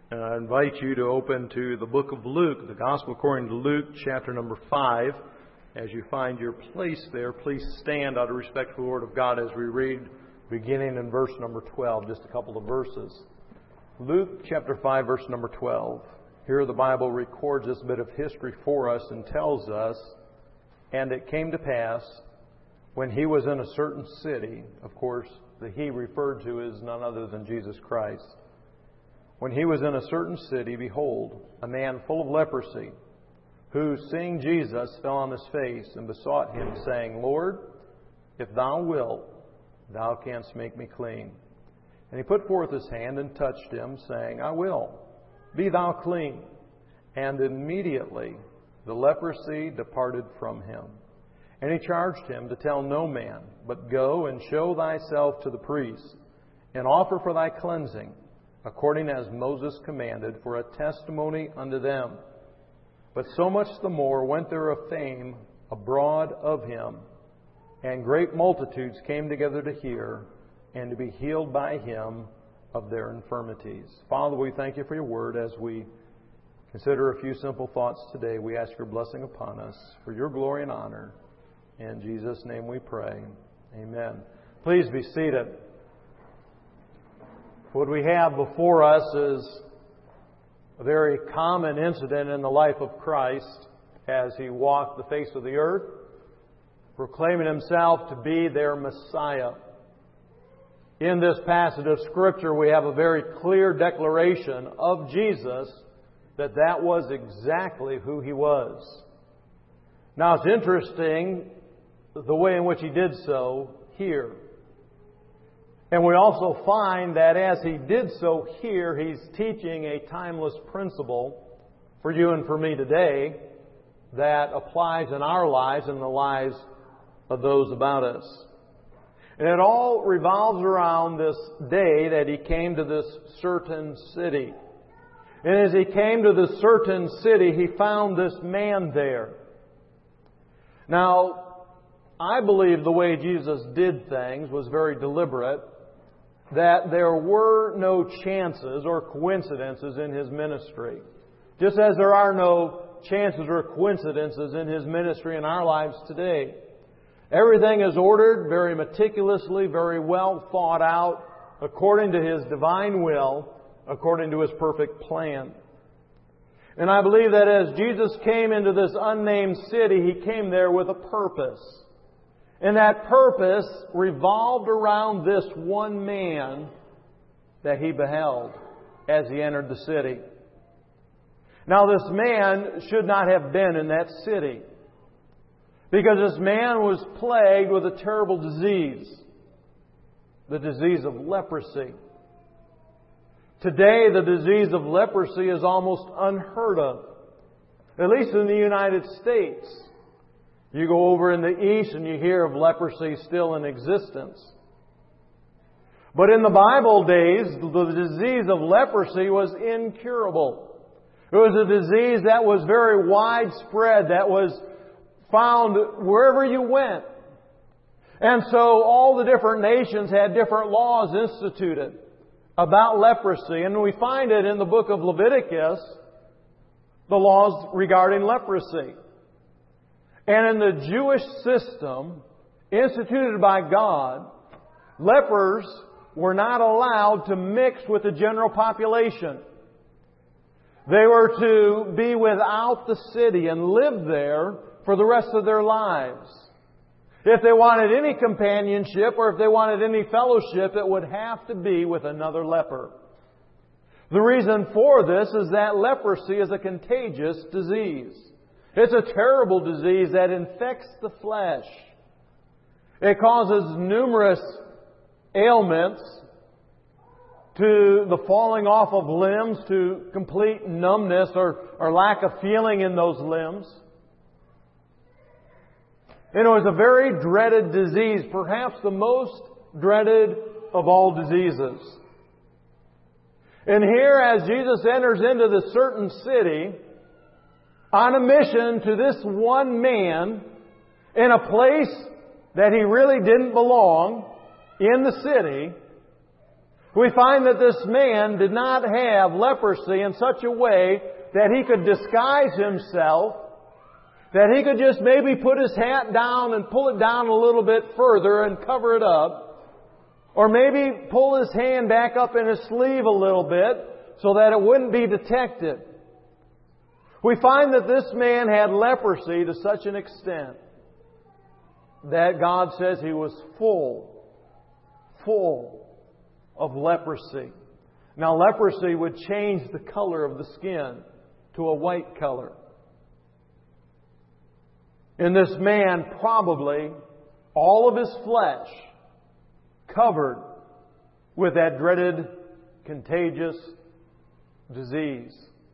And I invite you to open to the book of Luke, the Gospel according to Luke, chapter number 5. As you find your place there, please stand out of respect for the Word of God as we read, beginning in verse number 12, just a couple of verses. Luke chapter 5, verse number 12. Here the Bible records this bit of history for us and tells us, "And it came to pass, when he was in a certain city," of course, the he referred to is none other than Jesus Christ. "When he was in a certain city, behold, a man full of leprosy, who, seeing Jesus, fell on his face and besought him, saying, Lord, if thou wilt, thou canst make me clean. And he put forth his hand and touched him, saying, I will, be thou clean. And immediately the leprosy departed from him. And he charged him to tell no man, but go and show thyself to the priest, and offer for thy cleansing, according as Moses commanded, for a testimony unto them. But so much the more went there a fame abroad of him, and great multitudes came together to hear, and to be healed by him of their infirmities." Father, we thank you for your word. As we consider a few simple thoughts today, we ask your blessing upon us for your glory and honor. In Jesus' name we pray. Amen. Please be seated. What we have before us is a very common incident in the life of Christ as he walked the face of the earth, proclaiming himself to be their Messiah. In this passage of Scripture, we have a very clear declaration of Jesus that that was exactly who he was. Now, it's interesting the way in which he did so here. And we also find that as he did so here, he's teaching a timeless principle for you and for me today that applies in our lives and the lives of those about us. And it all revolves around this day that he came to this certain city. And as he came to this certain city, he found this man there. Now, I believe the way Jesus did things was very deliberate, that there were no chances or coincidences in his ministry. Just as there are no chances or coincidences in his ministry in our lives today. Everything is ordered very meticulously, very well thought out, according to his divine will, according to his perfect plan. And I believe that as Jesus came into this unnamed city, he came there with a purpose. And that purpose revolved around this one man that he beheld as he entered the city. Now, this man should not have been in that city, because this man was plagued with a terrible disease, the disease of leprosy. Today, the disease of leprosy is almost unheard of, at least in the United States. You go over in the East and you hear of leprosy still in existence. But in the Bible days, the disease of leprosy was incurable. It was a disease that was very widespread, that was found wherever you went. And so all the different nations had different laws instituted about leprosy. And we find it in the book of Leviticus, the laws regarding leprosy. And in the Jewish system instituted by God, lepers were not allowed to mix with the general population. They were to be without the city and live there for the rest of their lives. If they wanted any companionship or if they wanted any fellowship, it would have to be with another leper. The reason for this is that leprosy is a contagious disease. It's a terrible disease that infects the flesh. It causes numerous ailments, to the falling off of limbs, to complete numbness or lack of feeling in those limbs. And it was a very dreaded disease, perhaps the most dreaded of all diseases. And here, as Jesus enters into this certain city, on a mission to this one man, in a place that he really didn't belong, in the city, We find that this man did not have leprosy in such a way that he could disguise himself, that he could just maybe put his hat down and pull it down a little bit further and cover it up, or maybe pull his hand back up in his sleeve a little bit so that it wouldn't be detected. We find that this man had leprosy to such an extent that God says he was full of leprosy. Now, leprosy would change the color of the skin to a white color. And this man, probably all of his flesh covered with that dreaded, contagious disease.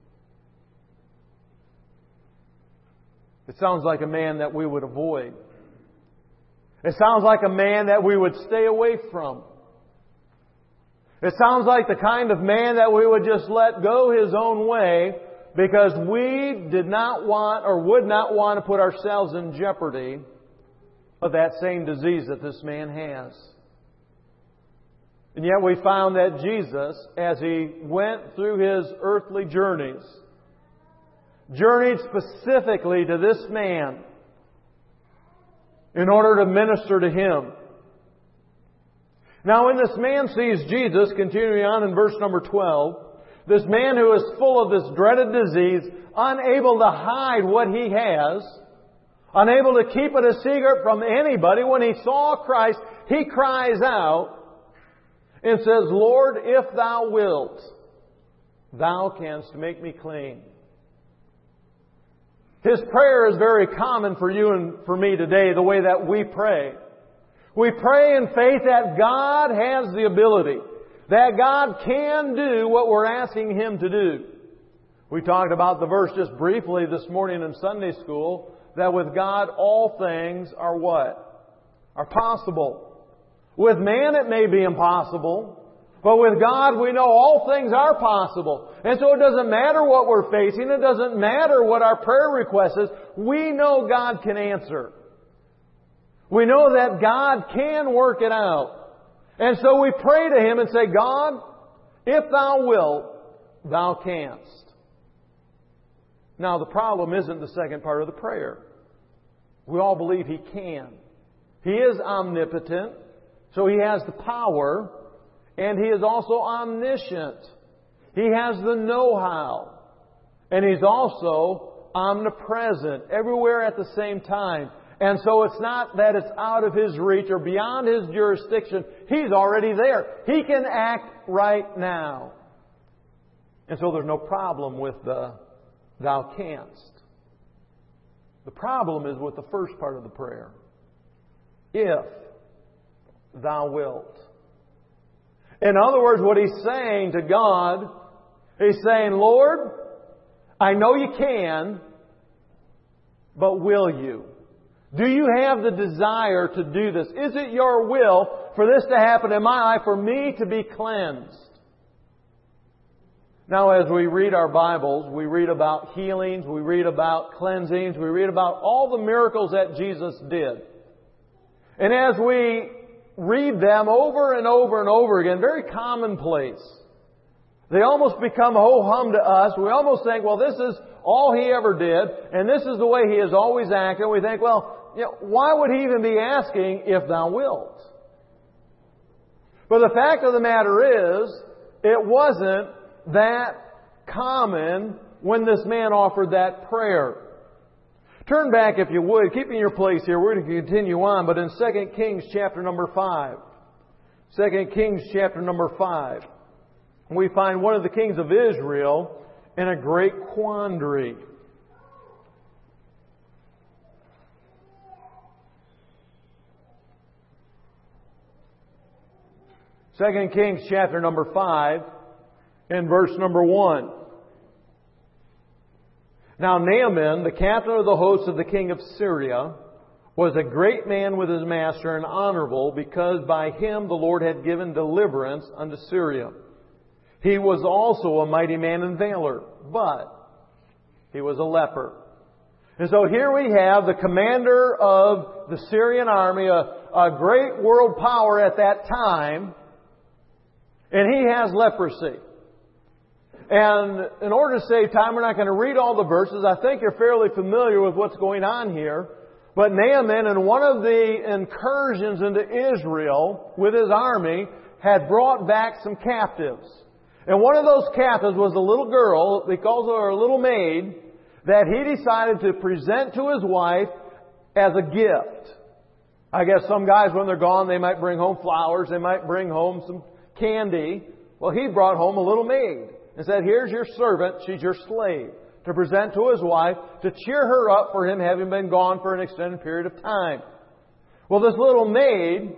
It sounds like a man that we would avoid. It sounds like a man that we would stay away from. It sounds like the kind of man that we would just let go his own way because we did not want or would not want to put ourselves in jeopardy of that same disease that this man has. And yet we found that Jesus, as He went through His earthly journeys, journeyed specifically to this man in order to minister to him. Now, when this man sees Jesus, continuing on in verse number 12, this man who is full of this dreaded disease, unable to hide what he has, unable to keep it a secret from anybody, when he saw Christ, he cries out and says, "Lord, if Thou wilt, Thou canst make me clean." His prayer is very common for you and for me today, the way that we pray. We pray in faith that God has the ability, that God can do what we're asking Him to do. We talked about the verse just briefly this morning in Sunday school, that with God all things are what? Are possible. With man it may be impossible, but with God we know all things are possible. And so it doesn't matter what we're facing, it doesn't matter what our prayer request is, we know God can answer. We know that God can work it out. And so we pray to Him and say, "God, if Thou wilt, Thou canst." Now the problem isn't the second part of the prayer. We all believe He can. He is omnipotent, so He has the power, and He is also omniscient. He has the know-how. And He's also omnipresent, everywhere at the same time. And so it's not that it's out of His reach or beyond His jurisdiction. He's already there. He can act right now. And so there's no problem with the "Thou canst." The problem is with the first part of the prayer. If Thou wilt. In other words, what he's saying to God, he's saying, "Lord, I know You can, but will You? Do You have the desire to do this? Is it Your will for this to happen in my life, for me to be cleansed?" Now, as we read our Bibles, we read about healings, we read about cleansings, we read about all the miracles that Jesus did. And as we read them over and over and over again, very commonplace. They almost become ho-hum to us. We almost think, well, this is all He ever did, and this is the way He has always acted. We think, well, why would He even be asking, "If Thou wilt"? But the fact of the matter is, it wasn't that common when this man offered that prayer. Turn back, if you would, keeping your place here. We're going to continue on, but in 2 Kings chapter number 5. 2 Kings chapter number 5. We find one of the kings of Israel in a great quandary. 2 Kings chapter number 5 and verse number 1. Now Naaman, the captain of the host of the king of Syria, was a great man with his master and honorable, because by him the Lord had given deliverance unto Syria. He was also a mighty man in valor, but he was a leper. And so here we have the commander of the Syrian army, a great world power at that time. and he has leprosy. And in order to save time, we're not going to read all the verses. I think you're fairly familiar with what's going on here. But Naaman, in one of the incursions into Israel with his army, had brought back some captives. And one of those captives was a little girl, they call her a little maid, that he decided to present to his wife as a gift. I guess some guys, when they're gone, they might bring home flowers, they might bring home some candy. Well, he brought home a little maid and said, here's your servant, she's your slave, to present to his wife, to cheer her up for him having been gone for an extended period of time. Well, this little maid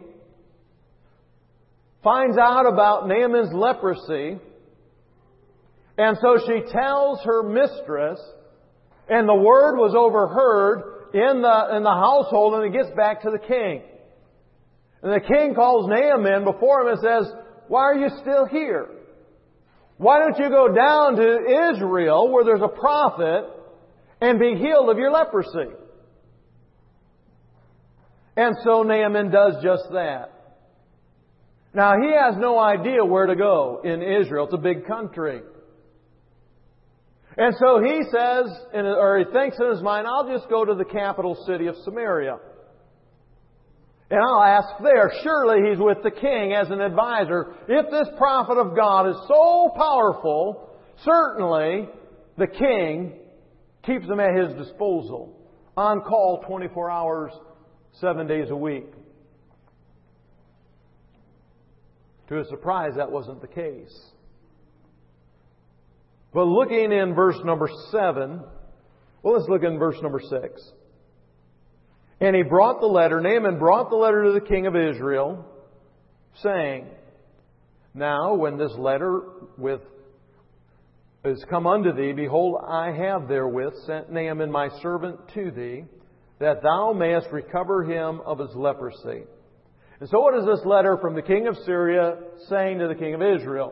finds out about Naaman's leprosy, and so she tells her mistress, and the word was overheard in the household, and it gets back to the king. And the king calls Naaman before him and says, why are you still here? Why don't you go down to Israel where there's a prophet and be healed of your leprosy? And so Naaman does just that. Now, he has no idea where to go in Israel. It's a big country. And so he says, or he thinks in his mind, I'll just go to the capital city of Samaria. And I'll ask there. Surely he's with the king as an advisor. If this prophet of God is so powerful, certainly the king keeps him at his disposal. On call 24 hours, 7 days a week. To his surprise, that wasn't the case. But looking in verse number 7, well, let's look in verse number 6. And he brought the letter, Naaman brought the letter to the king of Israel, saying, now when this letter is come unto thee, behold, I have therewith sent Naaman my servant to thee, that thou mayest recover him of his leprosy. And so what is this letter from the king of Syria saying to the king of Israel?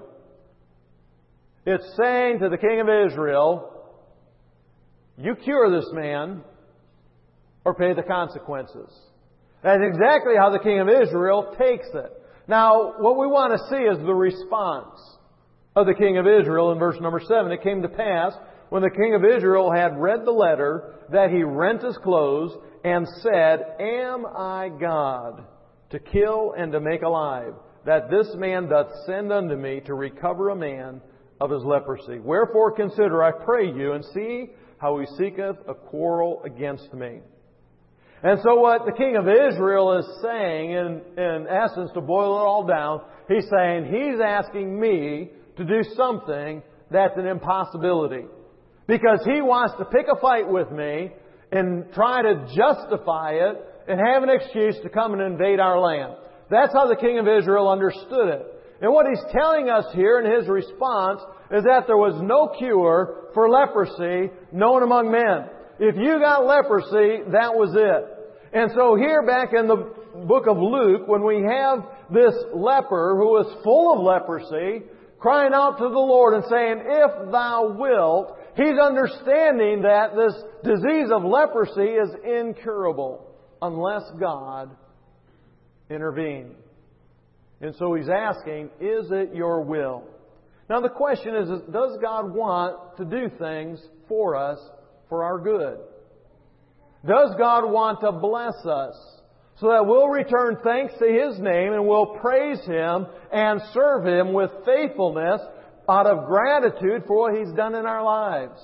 It's saying to the king of Israel, you cure this man or pay the consequences. That's exactly how the king of Israel takes it. Now, what we want to see is the response of the king of Israel in verse number 7. It came to pass, when the king of Israel had read the letter, that he rent his clothes and said, am I God to kill and to make alive, that this man doth send unto me to recover a man of his leprosy? Wherefore consider, I pray you, and see how he seeketh a quarrel against me. And so what the king of Israel is saying, in essence, to boil it all down, he's saying he's asking me to do something that's an impossibility. Because he wants to pick a fight with me and try to justify it and have an excuse to come and invade our land. That's how the king of Israel understood it. And what he's telling us here in his response is that there was no cure for leprosy known among men. If you got leprosy, that was it. And so here back in the book of Luke, when we have this leper who is full of leprosy, crying out to the Lord and saying, if thou wilt, he's understanding that this disease of leprosy is incurable unless God intervene. And so he's asking, is it your will? Now the question is, does God want to do things for us for our good? Does God want to bless us so that we'll return thanks to His name and we'll praise Him and serve Him with faithfulness out of gratitude for what He's done in our lives?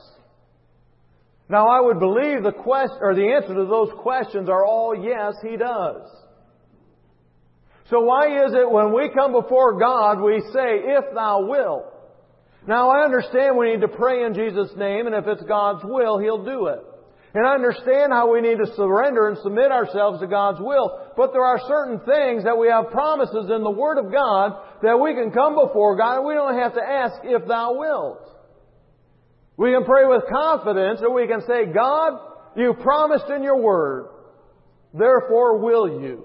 Now I would believe the answer to those questions are all yes, He does. So why is it when we come before God we say, if thou wilt? Now I understand we need to pray in Jesus' name, and if it's God's will, He'll do it. And I understand how we need to surrender and submit ourselves to God's will. But there are certain things that we have promises in the Word of God that we can come before God and we don't have to ask if thou wilt. We can pray with confidence and we can say, God, you promised in your Word. Therefore will you.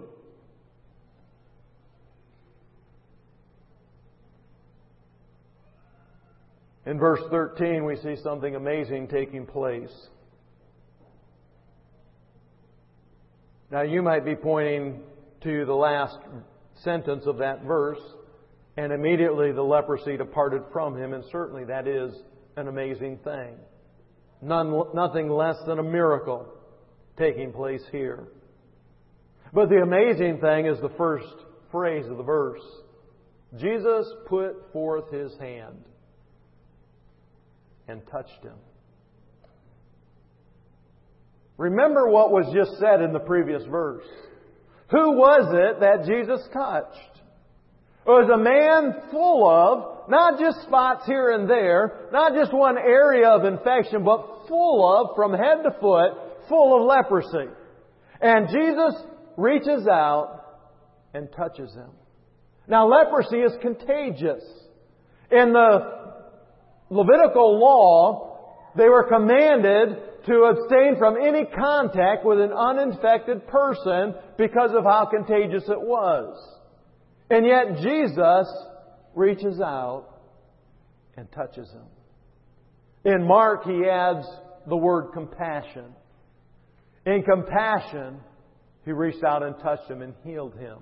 In verse 13 we see something amazing taking place. Now you might be pointing to the last sentence of that verse, And immediately the leprosy departed from him, and certainly that is an amazing thing. Nothing less than a miracle taking place here. But the amazing thing is the first phrase of the verse. Jesus put forth His hand and touched him. Remember what was just said in the previous verse. Who was it that Jesus touched? It was a man full of, not just spots here and there, not just one area of infection, but full of, from head to foot, full of leprosy. And Jesus reaches out and touches him. Now, leprosy is contagious. In the Levitical law, they were commanded to abstain from any contact with an uninfected person because of how contagious it was. And yet Jesus reaches out and touches him. In Mark, he adds the word compassion. In compassion, he reached out and touched him and healed him.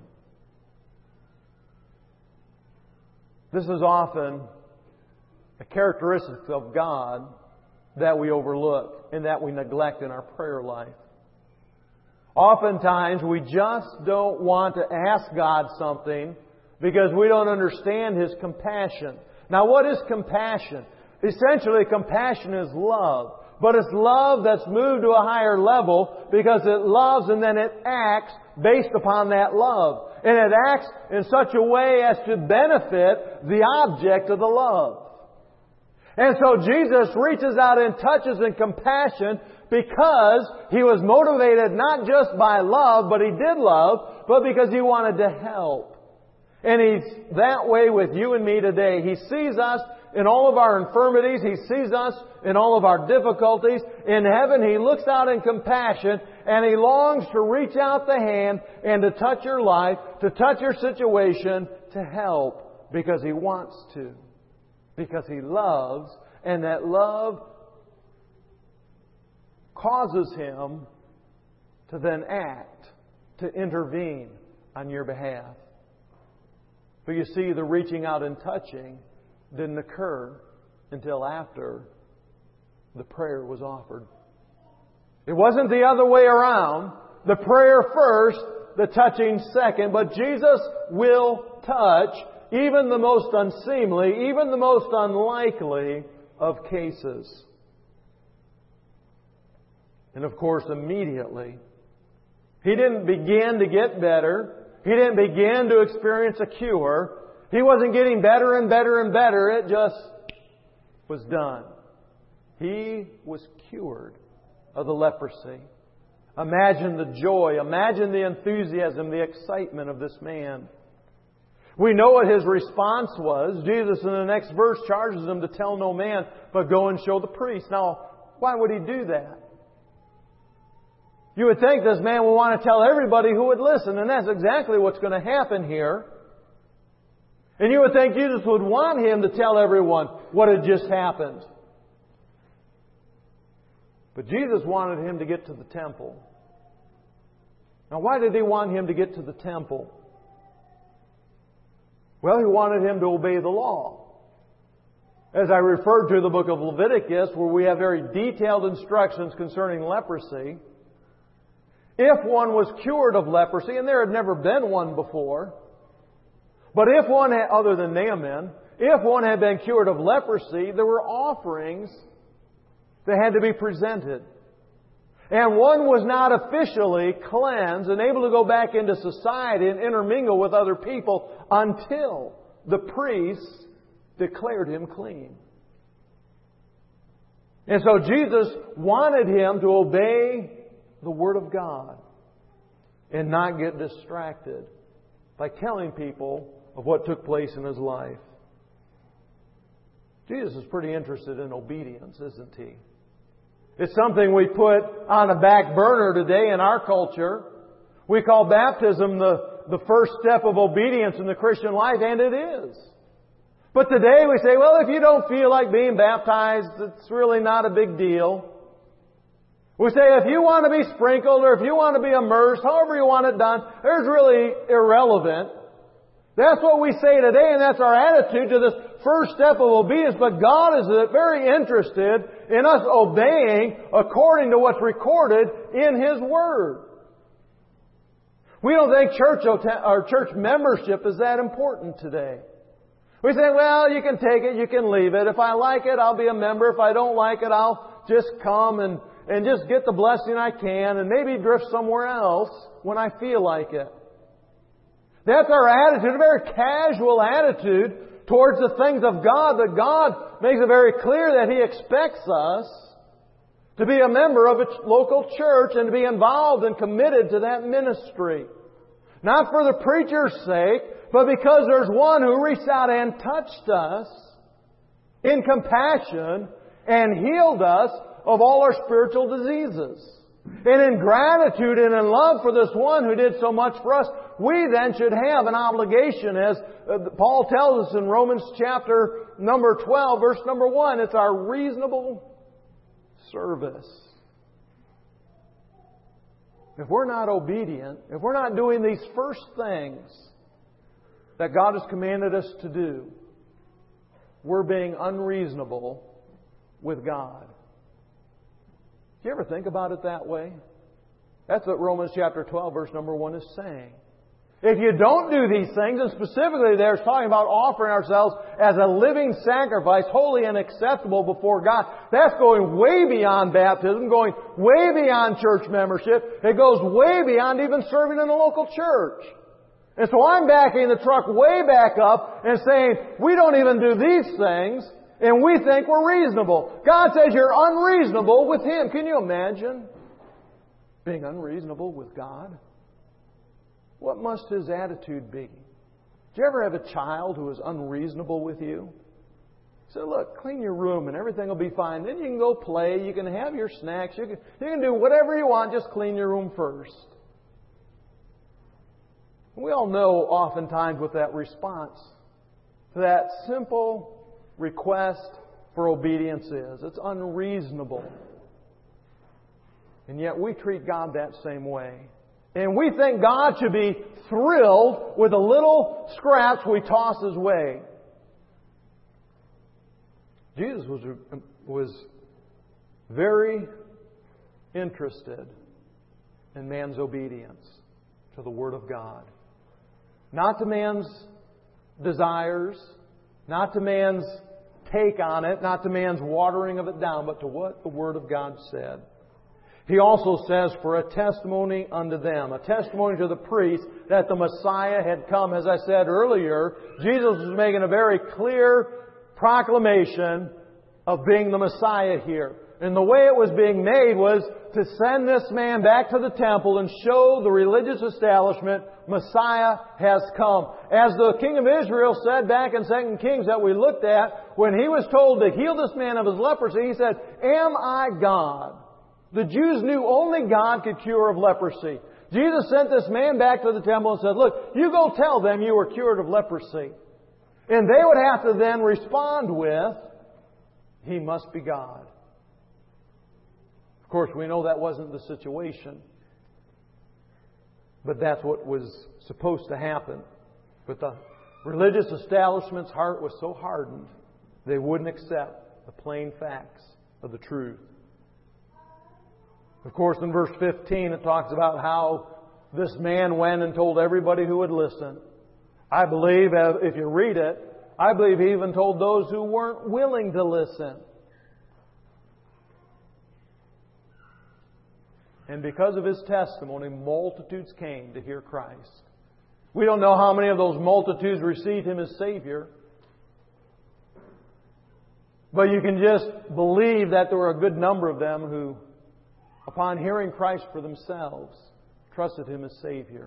This is often a characteristic of God that we overlook and that we neglect in our prayer life. Oftentimes, we just don't want to ask God something because we don't understand His compassion. Now, what is compassion? Essentially, compassion is love. But it's love that's moved to a higher level because it loves and then it acts based upon that love. And it acts in such a way as to benefit the object of the love. And so Jesus reaches out and touches in compassion because He was motivated not just by love, but He did love, but because He wanted to help. And He's that way with you and me today. He sees us in all of our infirmities. He sees us in all of our difficulties. In heaven, He looks out in compassion and He longs to reach out the hand and to touch your life, to touch your situation, to help because He wants to. Because He loves, and that love causes Him to then act, to intervene on your behalf. But you see, the reaching out and touching didn't occur until after the prayer was offered. It wasn't the other way around. The prayer first, the touching second. But Jesus will touch even the most unseemly, even the most unlikely of cases. And of course, immediately, he didn't begin to get better. He didn't begin to experience a cure. He wasn't getting better and better and better. It just was done. He was cured of the leprosy. Imagine the joy. Imagine the enthusiasm, the excitement of this man. We know what his response was. Jesus in the next verse charges him to tell no man, but go and show the priest. Now, why would he do that? You would think this man would want to tell everybody who would listen, and that's exactly what's going to happen here. And you would think Jesus would want him to tell everyone what had just happened. But Jesus wanted him to get to the temple. Now, why did He want him to get to the temple? Well, He wanted him to obey the law. As I referred to the book of Leviticus, where we have very detailed instructions concerning leprosy, if one was cured of leprosy, and there had never been one before, but if one had, other than Naaman, if one had been cured of leprosy, there were offerings that had to be presented. And one was not officially cleansed and able to go back into society and intermingle with other people until the priests declared him clean. And so Jesus wanted him to obey the Word of God and not get distracted by telling people of what took place in his life. Jesus is pretty interested in obedience, isn't He? It's something we put on a back burner today in our culture. We call baptism the first step of obedience in the Christian life, and it is. But today we say, well, if you don't feel like being baptized, it's really not a big deal. We say if you want to be sprinkled or if you want to be immersed, however you want it done, it's really irrelevant. That's what we say today, and that's our attitude to this first step of obedience. But God is very interested in us obeying according to what's recorded in His Word. We don't think church membership is that important today. We say, well, you can take it, you can leave it. If I like it, I'll be a member. If I don't like it, I'll just come and just get the blessing I can and maybe drift somewhere else when I feel like it. That's our attitude, a very casual attitude towards the things of God, that God makes it very clear that He expects us to be a member of a local church and to be involved and committed to that ministry. Not for the preacher's sake, but because there's one who reached out and touched us in compassion and healed us of all our spiritual diseases. And in gratitude and in love for this one who did so much for us, we then should have an obligation, as Paul tells us in Romans chapter number 12, verse number 1. It's our reasonable service. If we're not obedient, if we're not doing these first things that God has commanded us to do, we're being unreasonable with God. Do you ever think about it that way? That's what Romans chapter 12, verse number 1 is saying. If you don't do these things, and specifically there it's talking about offering ourselves as a living sacrifice, holy and acceptable before God, that's going way beyond baptism, going way beyond church membership. It goes way beyond even serving in a local church. And so I'm backing the truck way back up and saying, we don't even do these things, and we think we're reasonable. God says you're unreasonable with Him. Can you imagine being unreasonable with God? What must His attitude be? Do you ever have a child who is unreasonable with you? Say, look, clean your room and everything will be fine. Then you can go play. You can have your snacks. You can do whatever you want. Just clean your room first. We all know oftentimes what that response to that simple request for obedience is. It's unreasonable. And yet we treat God that same way. And we think God should be thrilled with the little scraps we toss His way. Jesus was very interested in man's obedience to the Word of God. Not to man's desires, not to man's take on it, not to man's watering of it down, but to what the Word of God said. He also says, for a testimony unto them, a testimony to the priests that the Messiah had come. As I said earlier, Jesus was making a very clear proclamation of being the Messiah here. And the way it was being made was to send this man back to the temple and show the religious establishment, Messiah has come. As the king of Israel said back in 2 Kings that we looked at, when he was told to heal this man of his leprosy, he said, "Am I God?" The Jews knew only God could cure of leprosy. Jesus sent this man back to the temple and said, look, you go tell them you were cured of leprosy. And they would have to then respond with, He must be God. Of course, we know that wasn't the situation. But that's what was supposed to happen. But the religious establishment's heart was so hardened, they wouldn't accept the plain facts of the truth. Of course, in verse 15, it talks about how this man went and told everybody who would listen. I believe, if you read it, I believe he even told those who weren't willing to listen. And because of his testimony, multitudes came to hear Christ. We don't know how many of those multitudes received Him as Savior. But you can just believe that there were a good number of them who, upon hearing Christ for themselves, trusted Him as Savior.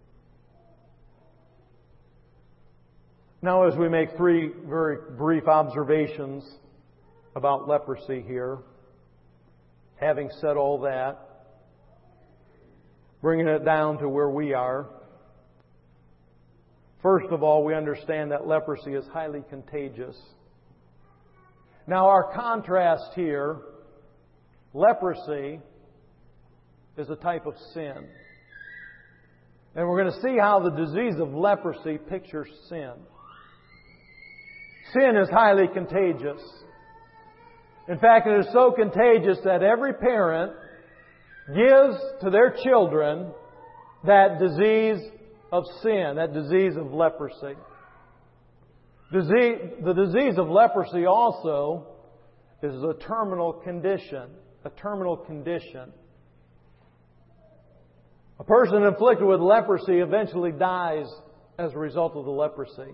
Now, as we make 3 very brief observations about leprosy here, having said all that, bringing it down to where we are, first of all, we understand that leprosy is highly contagious. Now, our contrast here, leprosy is a type of sin. And we're going to see how the disease of leprosy pictures sin. Sin is highly contagious. In fact, it is so contagious that every parent gives to their children that disease of sin, that disease of leprosy. The disease of leprosy also is a terminal condition. A terminal condition. A person afflicted with leprosy eventually dies as a result of the leprosy.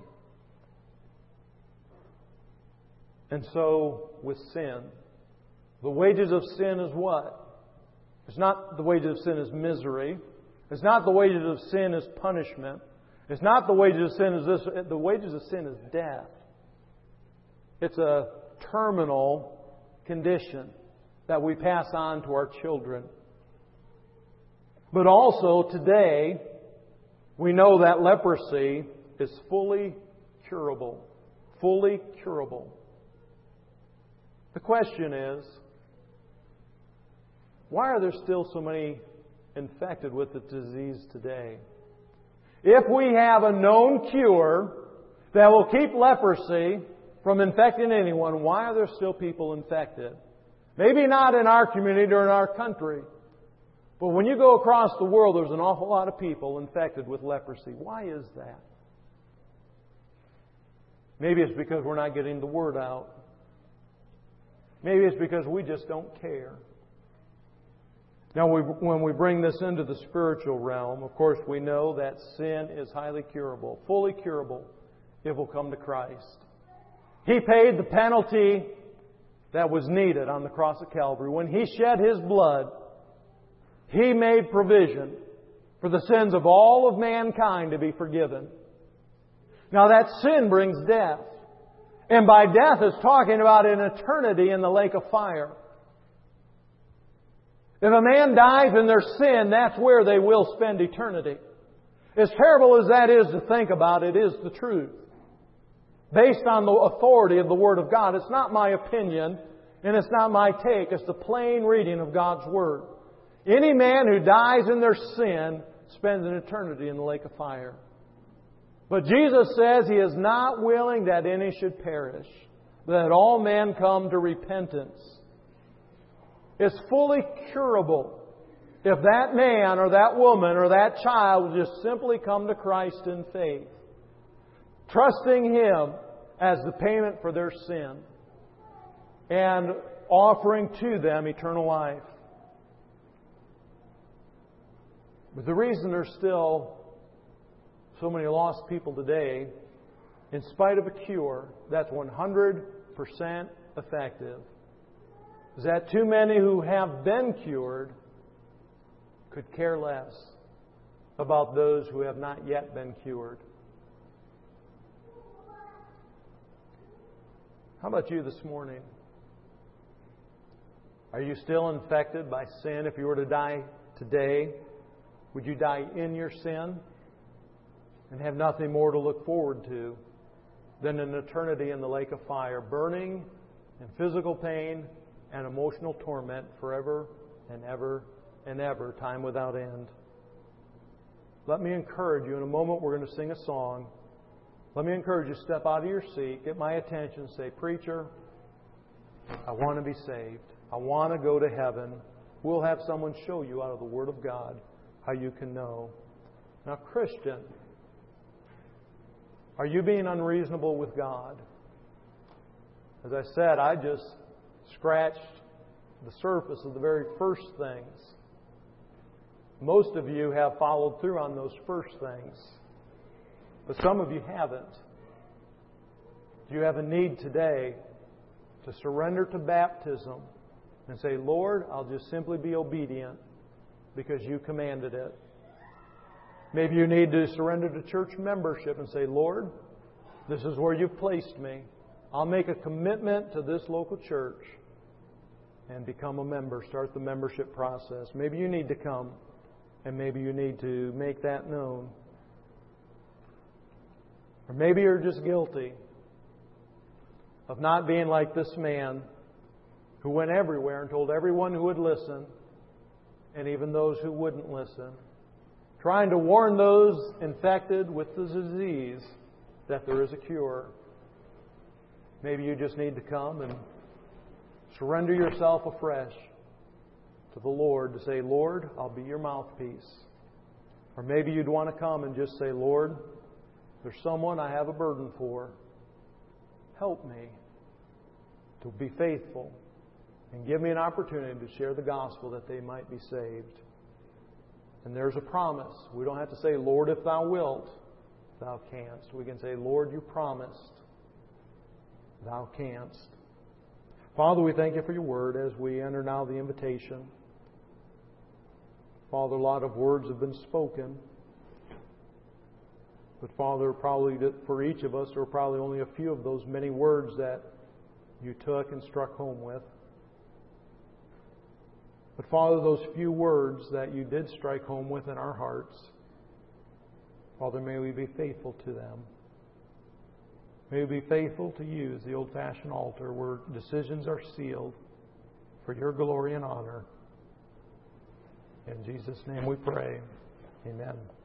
And so with sin. The wages of sin is what? It's not the wages of sin is misery. It's not the wages of sin is punishment. It's not the wages of sin is this. The wages of sin is death. It's a terminal condition that we pass on to our children. But also today, we know that leprosy is fully curable. Fully curable. The question is, why are there still so many infected with the disease today? If we have a known cure that will keep leprosy from infecting anyone, why are there still people infected? Maybe not in our community or in our country. But when you go across the world, there's an awful lot of people infected with leprosy. Why is that? Maybe it's because we're not getting the word out. Maybe it's because we just don't care. Now, when we bring this into the spiritual realm, of course, we know that sin is highly curable, fully curable, if we'll come to Christ. He paid the penalty that was needed on the cross of Calvary. When He shed His blood, He made provision for the sins of all of mankind to be forgiven. Now, that sin brings death. And by death, it's talking about an eternity in the lake of fire. If a man dies in their sin, that's where they will spend eternity. As terrible as that is to think about, it is the truth. Based on the authority of the Word of God. It's not my opinion, and it's not my take. It's the plain reading of God's Word. Any man who dies in their sin spends an eternity in the lake of fire. But Jesus says He is not willing that any should perish, but that all men come to repentance. It's fully curable if that man or that woman or that child will just simply come to Christ in faith, trusting Him as the payment for their sin and offering to them eternal life. But the reason there's still so many lost people today, in spite of a cure that's 100% effective, is that too many who have been cured could care less about those who have not yet been cured. How about you this morning? Are you still infected by sin? If you were to die today, would you die in your sin and have nothing more to look forward to than an eternity in the lake of fire, burning in physical pain and emotional torment forever and ever and ever, time without end? Let me encourage you. In a moment we're going to sing a song. Let me encourage you to step out of your seat, get my attention, say, "Preacher, I want to be saved. I want to go to heaven." We'll have someone show you out of the Word of God how you can know. Now, Christian, are you being unreasonable with God? As I said, I just scratched the surface of the very first things. Most of you have followed through on those first things, but some of you haven't. You have a need today to surrender to baptism and say, "Lord, I'll just simply be obedient because You commanded it." Maybe you need to surrender to church membership and say, "Lord, this is where You've placed me. I'll make a commitment to this local church and become a member." Start the membership process. Maybe you need to come, and maybe you need to make that known. Or maybe you're just guilty of not being like this man who went everywhere and told everyone who would listen, and even those who wouldn't listen, trying to warn those infected with the disease that there is a cure. Maybe you just need to come and surrender yourself afresh to the Lord to say, Lord, I'll be your mouthpiece. Or maybe you'd want to come and just say, Lord, there's someone I have a burden for. Help me to be faithful and give me an opportunity to share the gospel that they might be saved. And there's a promise. We don't have to say, Lord, if thou wilt, thou canst. We can say, Lord, you promised, thou canst. Father, we thank you for your word as we enter now the invitation. Father, a lot of words have been spoken. But Father, probably for each of us, there were probably only a few of those many words that you took and struck home with. But Father, those few words that you did strike home with in our hearts, Father, may we be faithful to them. May we be faithful to use the old-fashioned altar where decisions are sealed for your glory and honor. In Jesus' name we pray. Amen.